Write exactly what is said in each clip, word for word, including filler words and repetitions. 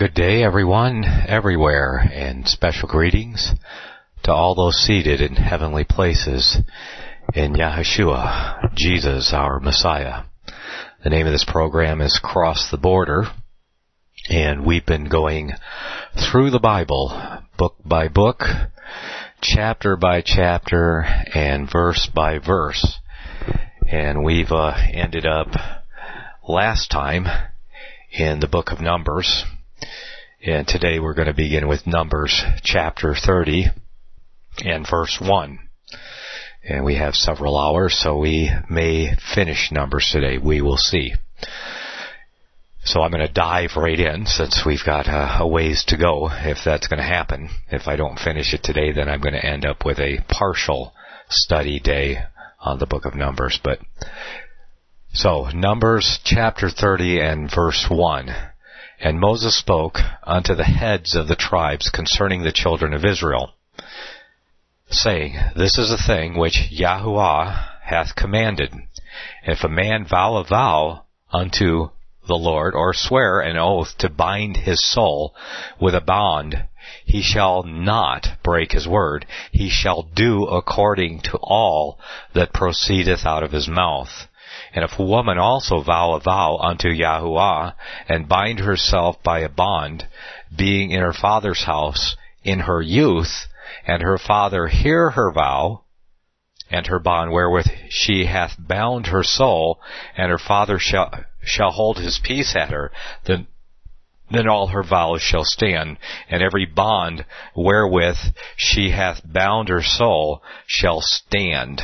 Good day, everyone, everywhere, and special greetings to all those seated in heavenly places in Yahushua, Jesus, our Messiah. The name of this program is Cross the Border, and we've been going through the Bible, book by book, chapter by chapter, and verse by verse. And we've uh, ended up last time in the book of Numbers. And today we're going to begin with Numbers chapter thirty and verse one. And we have several hours, so we may finish Numbers today. We will see. So I'm going to dive right in since we've got a, a ways to go if that's going to happen. If I don't finish it today, then I'm going to end up with a partial study day on the book of Numbers. But so Numbers chapter thirty and verse one. And Moses spoke unto the heads of the tribes concerning the children of Israel, saying, This is a thing which Yahuwah hath commanded. If a man vow a vow unto the Lord, or swear an oath to bind his soul with a bond, he shall not break his word. He shall do according to all that proceedeth out of his mouth. And if a woman also vow a vow unto Yahuwah, and bind herself by a bond, being in her father's house in her youth, and her father hear her vow, and her bond wherewith she hath bound her soul, and her father shall shall hold his peace at her, then then all her vows shall stand, and every bond wherewith she hath bound her soul shall stand.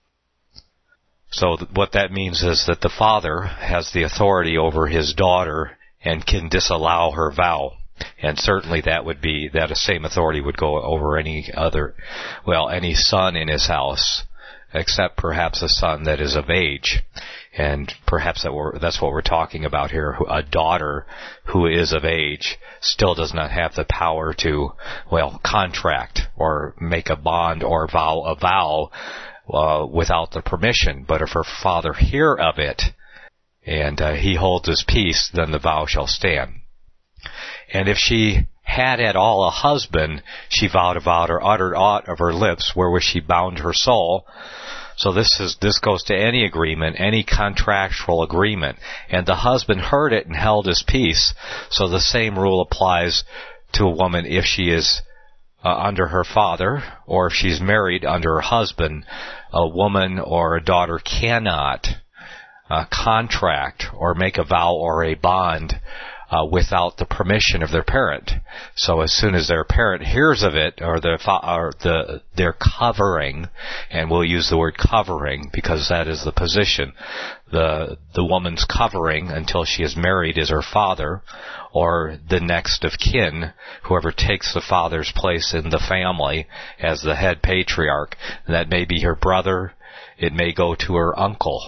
So what that means is that the father has the authority over his daughter and can disallow her vow. And certainly that would be, that same authority would go over any other, well, any son in his house, except perhaps a son that is of age. And perhaps that we're, that's what we're talking about here. A daughter who is of age still does not have the power to, well, contract or make a bond or vow a vow Uh, without the permission. But if her father hear of it, and uh, he holds his peace, then the vow shall stand. And if she had at all a husband, she vowed a vow or uttered aught of her lips, wherewith she bound her soul. So this is this goes to any agreement, any contractual agreement. And the husband heard it and held his peace. So the same rule applies to a woman if she is Uh, under her father, or if she's married under her husband. A woman or a daughter cannot uh, contract or make a vow or a bond uh, without the permission of their parent. So as soon as their parent hears of it, or the or the their covering, and we'll use the word covering because that is the position, the the woman's covering until she is married is her father, or the next of kin, whoever takes the father's place in the family as the head patriarch. That may be her brother, it may go to her uncle.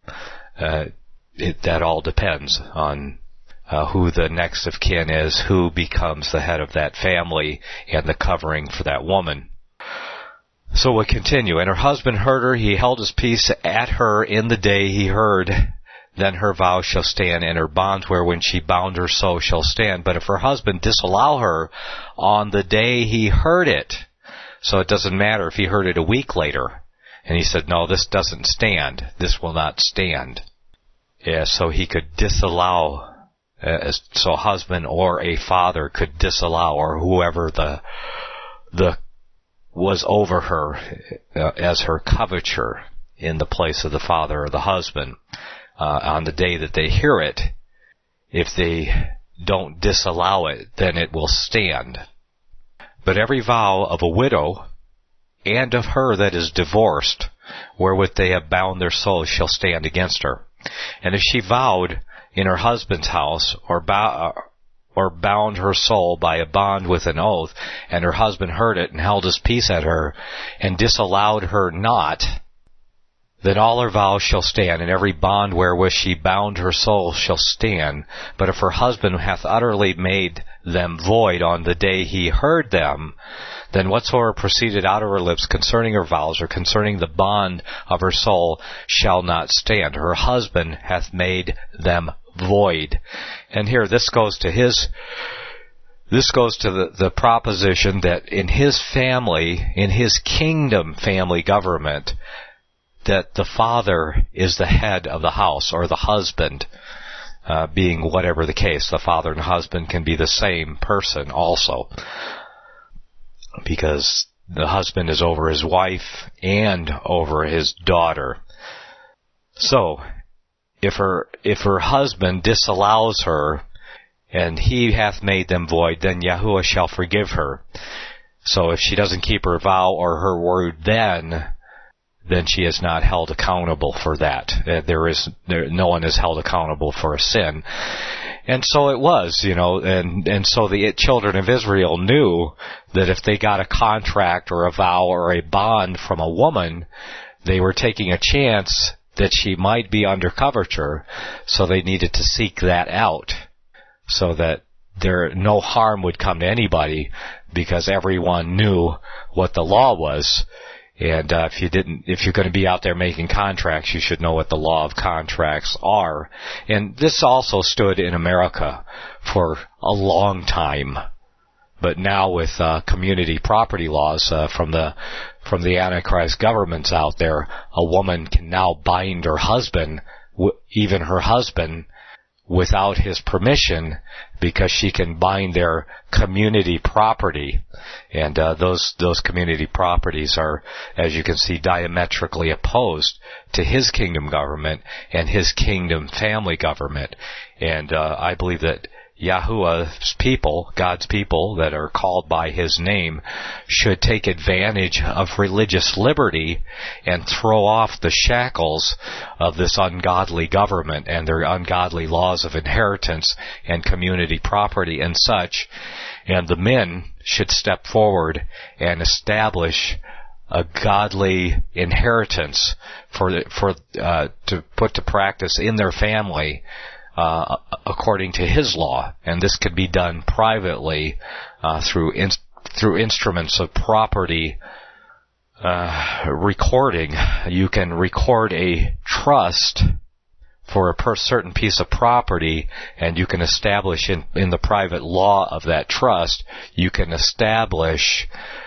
Uh, it, that all depends on uh, who the next of kin is, who becomes the head of that family and the covering for that woman. So we'll continue. And her husband heard her, he held his peace at her in the day he heard. Then her vow shall stand, and her bonds wherein she bound her soul shall stand. But if her husband disallow her on the day he heard it, so it doesn't matter if he heard it a week later, and he said, no, this doesn't stand, this will not stand. Yeah, so he could disallow, uh, so a husband or a father could disallow, or whoever the the was over her uh, as her coverture in the place of the father or the husband. Uh, on the day that they hear it, if they don't disallow it, then it will stand. But every vow of a widow and of her that is divorced, wherewith they have bound their souls, shall stand against her. And if she vowed in her husband's house, or bow, or bound her soul by a bond with an oath, and her husband heard it and held his peace at her, and disallowed her not, then all her vows shall stand, and every bond wherewith she bound her soul shall stand. But if her husband hath utterly made them void on the day he heard them, then whatsoever proceeded out of her lips concerning her vows, or concerning the bond of her soul, shall not stand. Her husband hath made them void. And here, this goes to his this goes to the, the proposition that in his family, in his kingdom family government, that the father is the head of the house, or the husband, uh, being whatever the case. The father and husband can be the same person also, because the husband is over his wife and over his daughter. So, if her, if her husband disallows her, and he hath made them void, then Yahuwah shall forgive her. So if she doesn't keep her vow or her word then, then she is not held accountable for that. There is, there, no one is held accountable for a sin. And so it was, you know, and, and so the children of Israel knew that if they got a contract or a vow or a bond from a woman, they were taking a chance that she might be under coverture, so they needed to seek that out, so that there no harm would come to anybody, because everyone knew what the law was. And uh, if you didn't, if you're going to be out there making contracts, you should know what the law of contracts are. And this also stood in America for a long time. But now with uh, community property laws uh, from the from the Antichrist governments out there, a woman can now bind her husband, w- even her husband, without his permission, because she can bind their community property. And uh, those those community properties are, as you can see, diametrically opposed to his kingdom government and his kingdom family government. And uh, I believe that Yahuwah's people, God's people that are called by his name, should take advantage of religious liberty and throw off the shackles of this ungodly government and their ungodly laws of inheritance and community property and such. And the men should step forward and establish a godly inheritance for the, for uh, to put to practice in their family, Uh, according to his law. And this could be done privately uh, through in, through instruments of property uh, recording. You can record a trust for a per certain piece of property, and you can establish in, in the private law of that trust, you can establish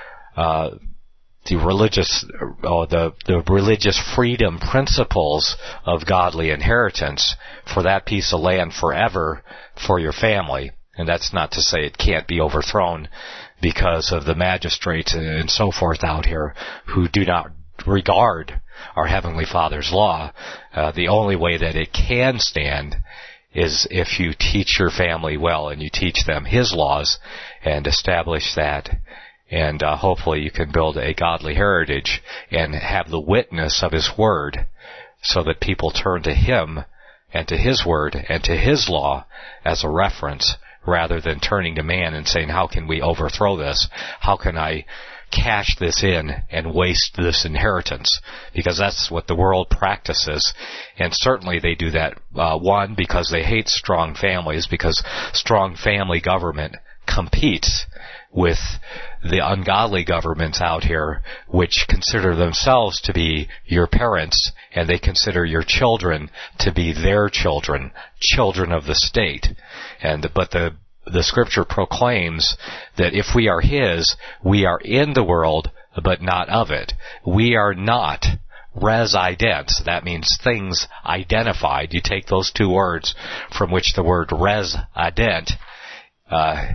uh, the religious, or the, the religious freedom principles of godly inheritance for that piece of land forever for your family. And that's not to say it can't be overthrown because of the magistrates and so forth out here who do not regard our Heavenly Father's law. Uh, the only way that it can stand is if you teach your family well and you teach them His laws and establish that. And uh, hopefully you can build a godly heritage and have the witness of His Word so that people turn to Him and to His Word and to His law as a reference, rather than turning to man and saying, how can we overthrow this? How can I cash this in and waste this inheritance? Because that's what the world practices. And certainly they do that, uh, one, because they hate strong families, because strong family government competes with the ungodly governments out here, which consider themselves to be your parents, and they consider your children to be their children, children of the state. And but the the Scripture proclaims that if we are His, we are in the world, but not of it. We are not residents. That means things identified. You take those two words from which the word resident uh,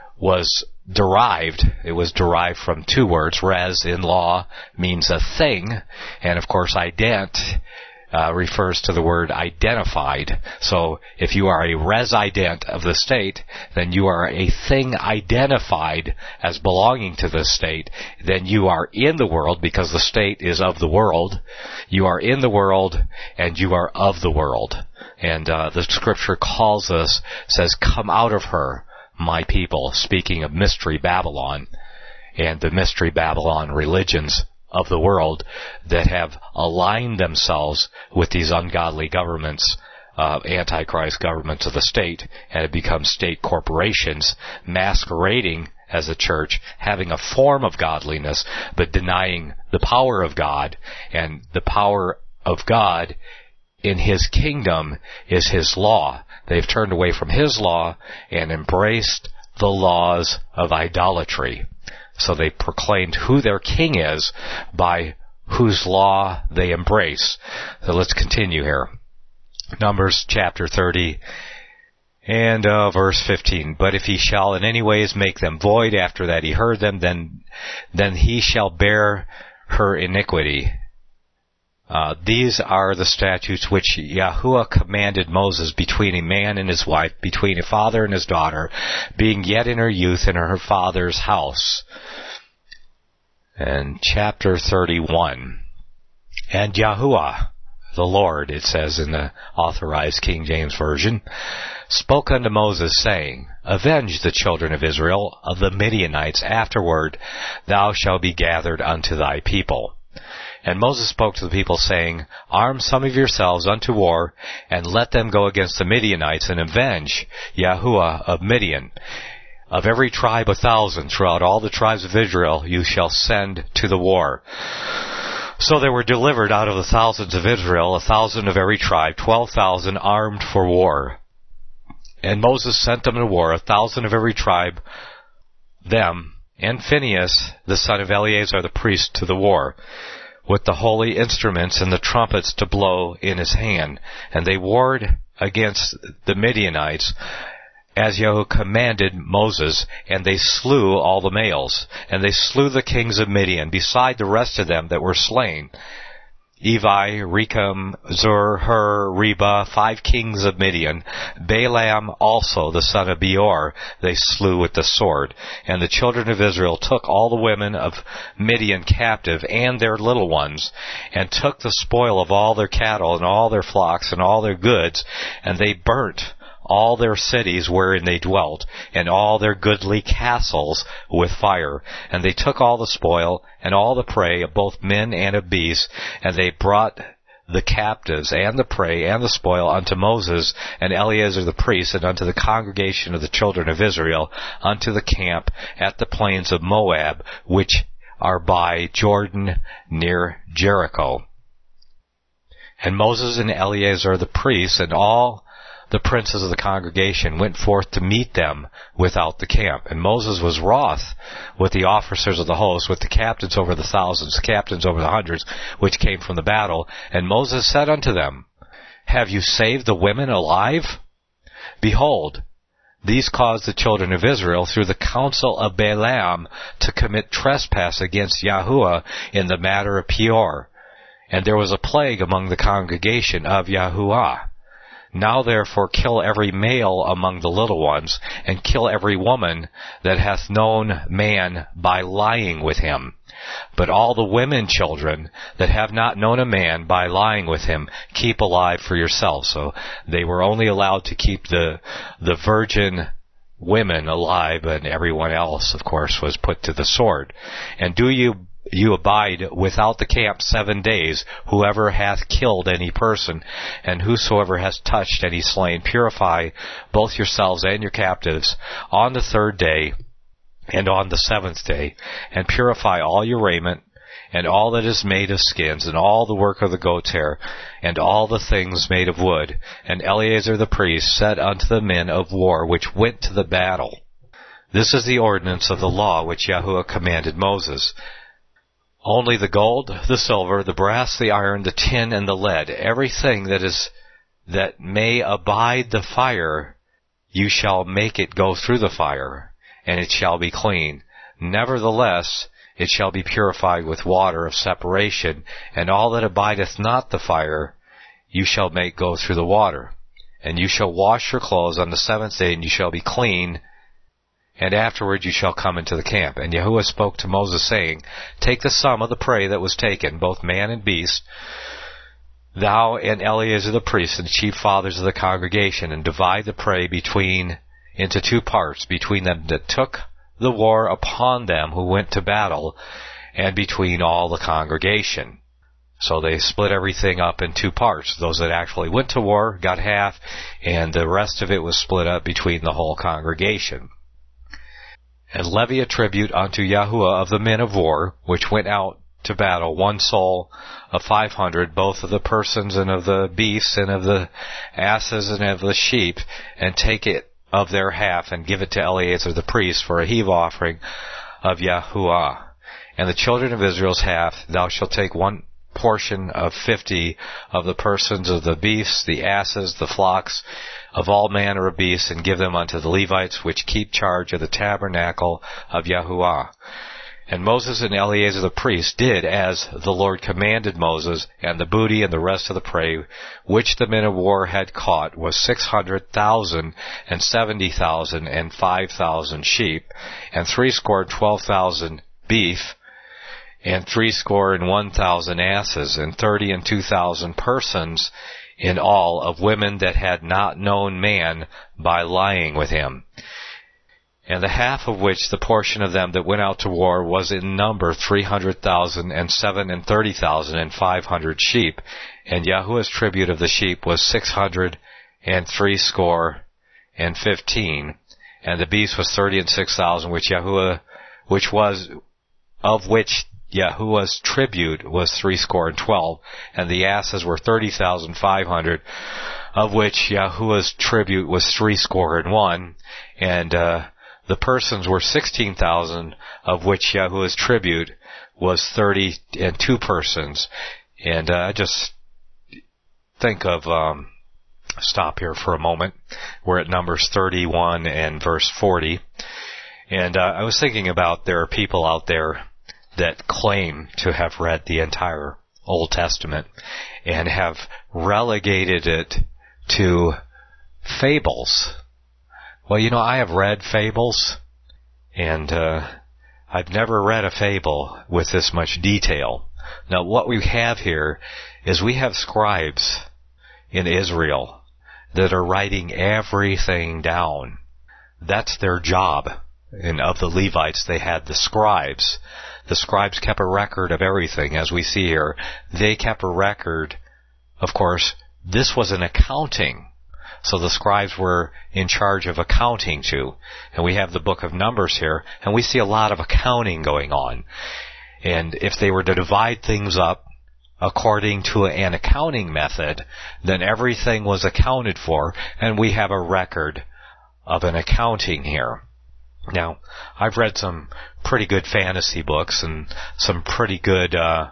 was derived. It was derived from two words. Res in law means a thing, and of course ident uh, refers to the word identified. So if you are a resident of the state, then you are a thing identified as belonging to the state. Then you are in the world, because the state is of the world. You are in the world and you are of the world. And uh, the Scripture calls us, says, come out of her, my people, speaking of Mystery Babylon and the Mystery Babylon religions of the world that have aligned themselves with these ungodly governments, uh, Antichrist governments of the state, and have become state corporations, masquerading as a church, having a form of godliness, but denying the power of God. And the power of God in His kingdom is His law. They've turned away from His law and embraced the laws of idolatry. So they proclaimed who their king is by whose law they embrace. So let's continue here. Numbers chapter thirty and uh, verse fifteen. But if he shall in any ways make them void after that he heard them, then then he shall bear her iniquity. Uh, these are the statutes which Yahuwah commanded Moses between a man and his wife, between a father and his daughter, being yet in her youth in her father's house. And chapter thirty-one. And Yahuwah, the Lord, it says in the Authorized King James Version, spoke unto Moses, saying, Avenge the children of Israel of the Midianites, afterward thou shalt be gathered unto thy people. And Moses spoke to the people, saying, Arm some of yourselves unto war, and let them go against the Midianites, and avenge Yahuwah of Midian. Of every tribe a thousand, throughout all the tribes of Israel, you shall send to the war. So there were delivered out of the thousands of Israel, a thousand of every tribe, twelve thousand armed for war. And Moses sent them to war, a thousand of every tribe, them, and Phinehas, the son of Eleazar the priest, to the war, with the holy instruments and the trumpets to blow in his hand. And they warred against the Midianites, as Yahuwah commanded Moses, and they slew all the males. And they slew the kings of Midian, beside the rest of them that were slain, Evi, Rechem, Zur, Hur, Reba, five kings of Midian. Balaam also, the son of Beor, they slew with the sword. And the children of Israel took all the women of Midian captive, and their little ones, and took the spoil of all their cattle, and all their flocks, and all their goods, and they burnt all their cities wherein they dwelt, and all their goodly castles with fire. And they took all the spoil, and all the prey of both men and of beasts, and they brought the captives, and the prey, and the spoil unto Moses, and Eleazar the priest, and unto the congregation of the children of Israel, unto the camp at the plains of Moab, which are by Jordan near Jericho. And Moses and Eleazar the priest, and all the princes of the congregation went forth to meet them without the camp. And Moses was wroth with the officers of the host, with the captains over the thousands, the captains over the hundreds, which came from the battle. And Moses said unto them, Have you saved the women alive? Behold, these caused the children of Israel through the counsel of Balaam to commit trespass against Yahuwah in the matter of Peor. And there was a plague among the congregation of Yahuwah. Now therefore kill every male among the little ones, and kill every woman that hath known man by lying with him. But all the women children that have not known a man by lying with him, keep alive for yourselves. So they were only allowed to keep the the virgin women alive, and everyone else, of course, was put to the sword. And do you You abide without the camp seven days, whoever hath killed any person, and whosoever has touched any slain. Purify both yourselves and your captives on the third day and on the seventh day, and purify all your raiment, and all that is made of skins, and all the work of the goat's hair, and all the things made of wood. And Eleazar the priest said unto the men of war which went to the battle, This is the ordinance of the law which Yahuwah commanded Moses. Only the gold, the silver, the brass, the iron, the tin, and the lead, everything that is that may abide the fire, you shall make it go through the fire, and it shall be clean. Nevertheless, it shall be purified with water of separation, and all that abideth not the fire, you shall make go through the water. And you shall wash your clothes on the seventh day, and you shall be clean, and afterward you shall come into the camp. And Yahuwah spoke to Moses, saying, Take the sum of the prey that was taken, both man and beast, thou and Eleazar the priest, and the chief fathers of the congregation, and divide the prey between into two parts, between them that took the war upon them who went to battle, and between all the congregation. So they split everything up in two parts. Those that actually went to war got half, and the rest of it was split up between the whole congregation. And levy a tribute unto Yahuwah of the men of war, which went out to battle, one soul of five hundred, both of the persons and of the beasts and of the asses and of the sheep, and take it of their half and give it to Eleazar the priest for a heave offering of Yahuwah. And the children of Israel's half, thou shalt take one portion of fifty of the persons of the beasts, the asses, the flocks, of all manner of beasts, and give them unto the Levites, which keep charge of the tabernacle of Yahuwah. And Moses and Eleazar the priest did as the Lord commanded Moses, and the booty and the rest of the prey, which the men of war had caught, was six hundred thousand, and seventy thousand, and five thousand sheep, and threescore and twelve thousand beef, and threescore and one thousand asses, and thirty and two thousand persons in all of women that had not known man by lying with him. And the half of which the portion of them that went out to war was in number three hundred thousand, and seven and thirty thousand, and five hundred sheep. And Yahuwah's tribute of the sheep was six hundred and threescore and fifteen. And the beast was thirty and six thousand, which Yahuwah, which was, of which Yahuwah's tribute was threescore and twelve, and the asses were thirty thousand five hundred, of which Yahuwah's tribute was threescore and one, and uh, the persons were sixteen thousand, of which Yahuwah's tribute was thirty and two persons. And uh, just think of, um, stop here for a moment. We're at Numbers thirty-one and verse forty. And uh, I was thinking about there are people out there that claim to have read the entire Old Testament and have relegated it to fables. Well, you know, I have read fables, and uh, I've never read a fable with this much detail. Now, what we have here is we have scribes in Israel that are writing everything down. That's their job. And of the Levites, they had the scribes. The scribes kept a record of everything, as we see here. They kept a record, of course, this was an accounting. So the scribes were in charge of accounting too. And we have the book of Numbers here, and we see a lot of accounting going on. And if they were to divide things up according to an accounting method, then everything was accounted for, and we have a record of an accounting here. Now, I've read some pretty good fantasy books and some pretty good uh,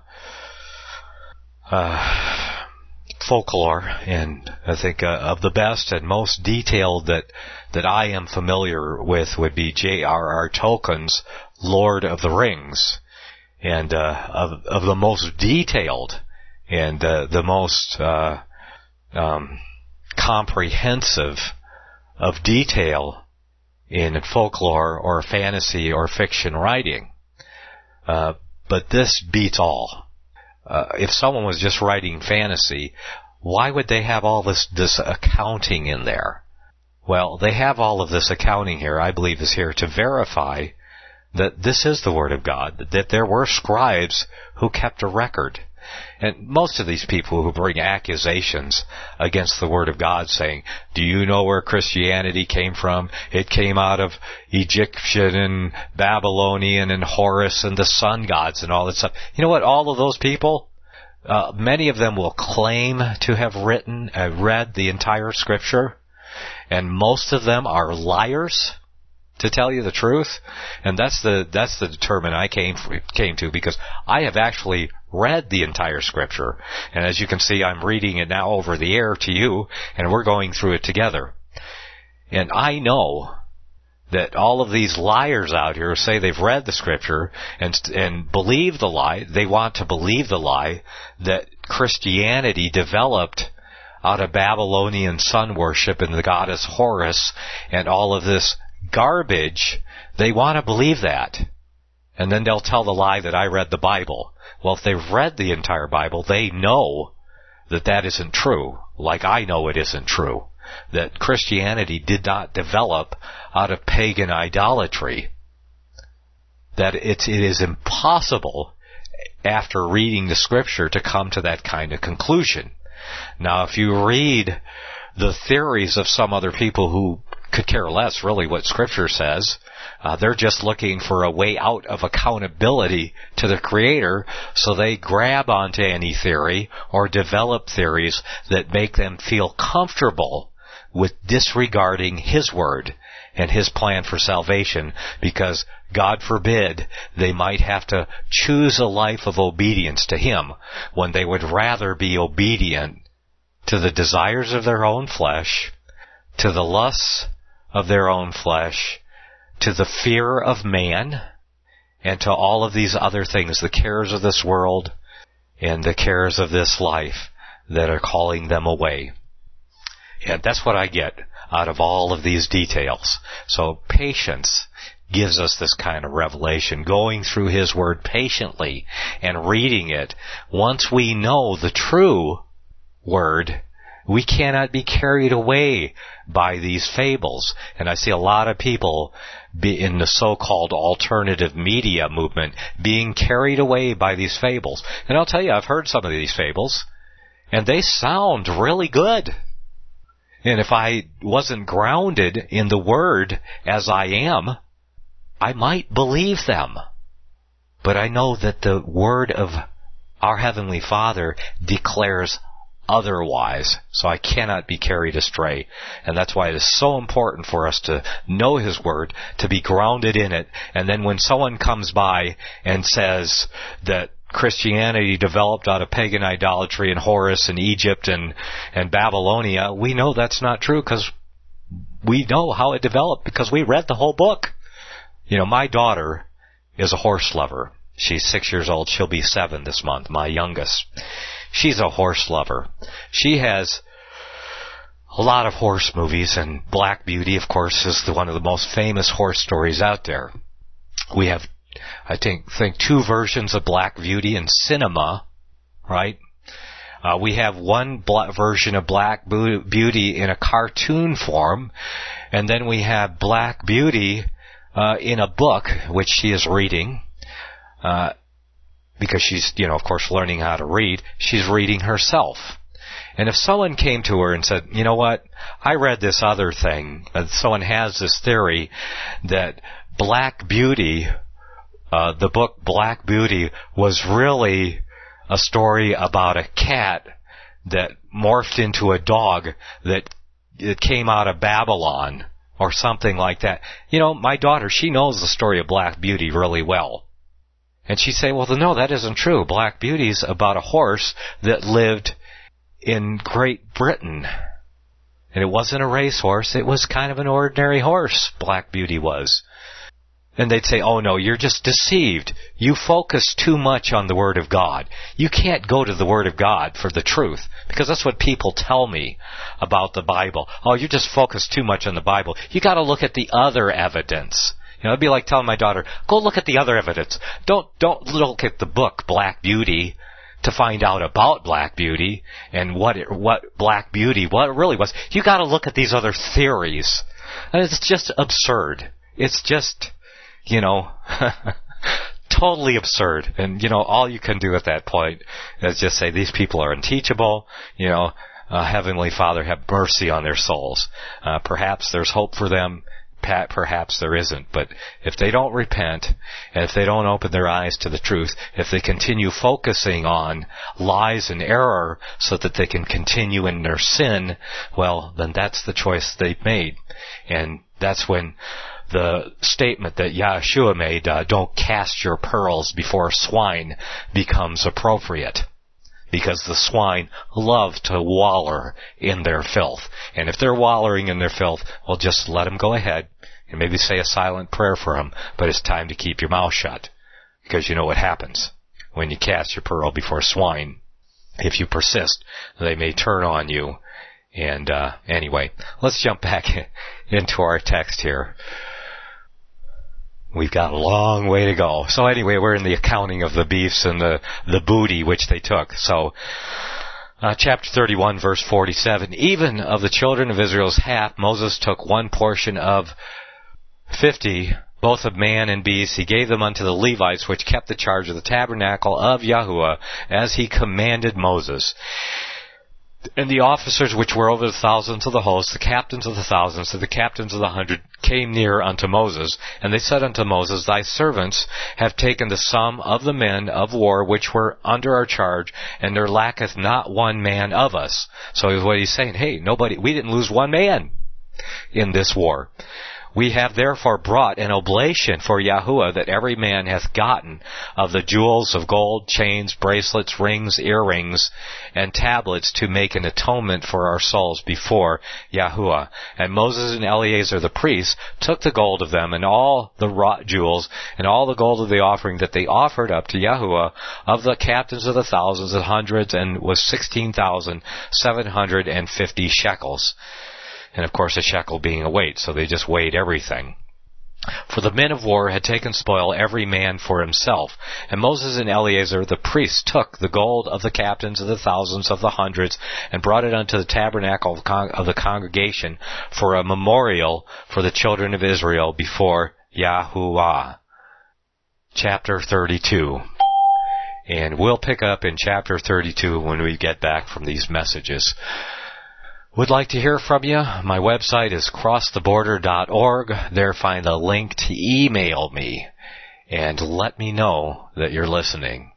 uh, folklore, and I think uh, of the best and most detailed that that I am familiar with would be J R R Tolkien's Lord of the Rings, and uh, of of the most detailed and uh, the most uh, um, comprehensive of detail in folklore or fantasy or fiction writing. Uh, but this beats all. Uh, if someone was just writing fantasy, why would they have all this, this accounting in there? Well, they have all of this accounting here, I believe is here to verify that this is the Word of God, that there were scribes who kept a record. And most of these people who bring accusations against the Word of God saying, do you know where Christianity came from? It came out of Egyptian and Babylonian and Horus and the sun gods and all that stuff. You know what? All of those people, uh, many of them will claim to have written, uh, read the entire Scripture, and most of them are liars, to tell you the truth. And that's the that's the determinant I came came to, because I have actually read the entire Scripture, and as you can see, I'm reading it now over the air to you, and we're going through it together. And I know that all of these liars out here say they've read the Scripture and and believe the lie. They want to believe the lie that Christianity developed out of Babylonian sun worship and the goddess Horus and all of this garbage. They want to believe that. And then they'll tell the lie that I read the Bible. Well, if they've read the entire Bible, they know that that isn't true, like I know it isn't true. That Christianity did not develop out of pagan idolatry. That it's, it is impossible, after reading the Scripture, to come to that kind of conclusion. Now, if you read the theories of some other people who could care less really what Scripture says, uh, they're just looking for a way out of accountability to the Creator, so they grab onto any theory or develop theories that make them feel comfortable with disregarding His word and His plan for salvation, because God forbid they might have to choose a life of obedience to Him when they would rather be obedient to the desires of their own flesh, to the lusts of their own flesh, to the fear of man, and to all of these other things, the cares of this world and the cares of this life that are calling them away. And that's what I get out of all of these details. So patience gives us this kind of revelation, going through His Word patiently and reading it. Once we know the true Word, we cannot be carried away by these fables. And I see a lot of people be in the so-called alternative media movement being carried away by these fables. And I'll tell you, I've heard some of these fables, and they sound really good. And if I wasn't grounded in the Word as I am, I might believe them. But I know that the Word of our Heavenly Father declares otherwise, so I cannot be carried astray. And that's why it is so important for us to know His Word, to be grounded in it, and then when someone comes by and says that Christianity developed out of pagan idolatry and Horus and Egypt and, and Babylonia, we know that's not true, because we know how it developed, because we read the whole book. You know, my daughter is a horse lover. She's six years old. She'll be seven this month, my youngest. She's a horse lover. She has a lot of horse movies, and Black Beauty, of course, is the, one of the most famous horse stories out there. We have, I think, think two versions of Black Beauty in cinema, right? Uh, we have one bla- version of Black Beauty in a cartoon form, and then we have Black Beauty uh, in a book, which she is reading. Uh, because she's, you know, of course, learning how to read. She's reading herself. And if someone came to her and said, you know what, I read this other thing, uh, someone has this theory that Black Beauty, uh, the book Black Beauty, was really a story about a cat that morphed into a dog that it came out of Babylon or something like that. You know, my daughter, she knows the story of Black Beauty really well. And she'd say, well, no, that isn't true. Black Beauty's about a horse that lived in Great Britain. And it wasn't a racehorse. It was kind of an ordinary horse, Black Beauty was. And they'd say, oh, no, you're just deceived. You focus too much on the Word of God. You can't go to the Word of God for the truth, because that's what people tell me about the Bible. Oh, you just focus too much on the Bible. You got to look at the other evidence. You know, it'd be like telling my daughter, go look at the other evidence. Don't don't look at the book Black Beauty to find out about Black Beauty and what it, what Black Beauty, what it really was. You got to look at these other theories. And it's just absurd. It's just, you know, totally absurd. And, you know, all you can do at that point is just say, these people are unteachable, you know, uh, Heavenly Father, have mercy on their souls. Uh, perhaps there's hope for them. Perhaps there isn't, but if they don't repent, and if they don't open their eyes to the truth, if they continue focusing on lies and error so that they can continue in their sin, well, then that's the choice they've made. And that's when the statement that Yahshua made, uh, don't cast your pearls before swine, becomes appropriate. Because the swine love to waller in their filth. And if they're wallowing in their filth, well, just let them go ahead and maybe say a silent prayer for them, but it's time to keep your mouth shut. Because you know what happens when you cast your pearl before swine. If you persist, they may turn on you. And uh, anyway, let's jump back into our text here. We've got a long way to go. So anyway, we're in the accounting of the beasts and the, the booty which they took. So, uh, chapter thirty-one, verse forty-seven. Even of the children of Israel's half, Moses took one portion of fifty, both of man and beast. He gave them unto the Levites, which kept the charge of the tabernacle of Yahuwah, as he commanded Moses. And the officers which were over the thousands of the host, the captains of the thousands, and the captains of the hundred, came near unto Moses. And they said unto Moses, Thy servants have taken the sum of the men of war which were under our charge, and there lacketh not one man of us. So what he's saying, hey, nobody, we didn't lose one man in this war. We have therefore brought an oblation for Yahuwah that every man hath gotten of the jewels of gold, chains, bracelets, rings, earrings, and tablets to make an atonement for our souls before Yahuwah. And Moses and Eleazar the priests took the gold of them and all the wrought jewels and all the gold of the offering that they offered up to Yahuwah of the captains of the thousands and hundreds, and was sixteen thousand seven hundred and fifty shekels. And of course a shekel being a weight, so they just weighed everything. For the men of war had taken spoil every man for himself. And Moses and Eleazar the priests took the gold of the captains of the thousands of the hundreds, and brought it unto the tabernacle of the congregation for a memorial for the children of Israel before Yahuwah. Chapter thirty-two. And we'll pick up in chapter thirty-two when we get back from these messages. Would like to hear from you? My website is cross the border dot org. There find a link to email me and let me know that you're listening.